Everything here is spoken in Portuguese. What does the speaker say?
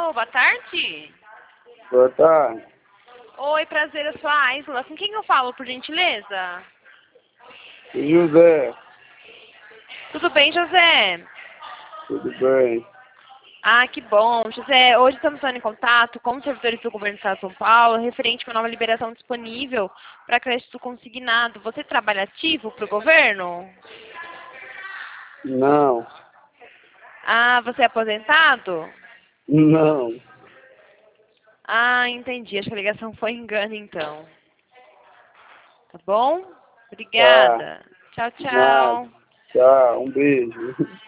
Alô, boa tarde. Boa tarde. Oi, prazer, eu sou a Aisla. Com quem eu falo, por gentileza? José, Tudo bem, José? tudo bem? Ah, que bom. José, hoje estamos entrando em contato com os servidores do Governo do Estado de São Paulo, referente a uma nova liberação disponível para crédito consignado. Você trabalha ativo para o governo? Não, Ah, você é aposentado? não. Ah, entendi. Acho que a ligação foi engano, então. Tá bom? Tá, Obrigada. Tchau, nada. tchau. Tchau, um beijo.